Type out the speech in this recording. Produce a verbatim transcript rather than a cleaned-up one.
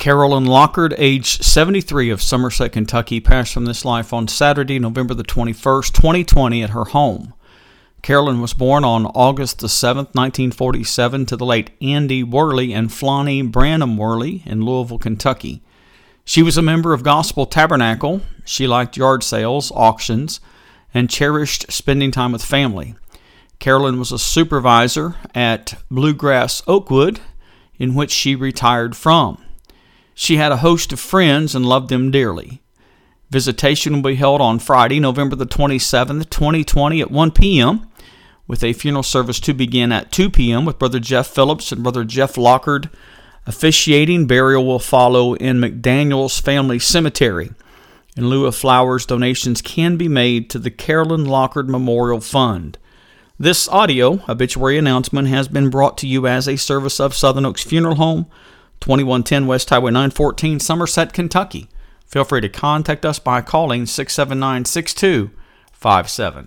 Carolyn Lockard, age seventy-three, of Somerset, Kentucky, passed from this life on Saturday, November the twenty-first, twenty twenty, at her home. Carolyn was born on August the seventh, nineteen forty-seven, to the late Andy Worley and Flonnie Branham Worley in Louisville, Kentucky. She was a member of Gospel Tabernacle. She liked yard sales, auctions, and cherished spending time with family. Carolyn was a supervisor at Bluegrass Oakwood, in which she retired from. She had a host of friends and loved them dearly. Visitation will be held on Friday, November the twenty-seventh, twenty twenty at one p.m., with a funeral service to begin at two p.m. with Brother Jeff Phillips and Brother Jeff Lockard officiating. Burial will follow in McDaniels Family Cemetery. In lieu of flowers, donations can be made to the Carolyn Lockard Memorial Fund. This audio obituary announcement has been brought to you as a service of Southern Oaks Funeral Home, twenty-one ten West Highway nine fourteen, Somerset, Kentucky. Feel free to contact us by calling six seven nine, six two five seven.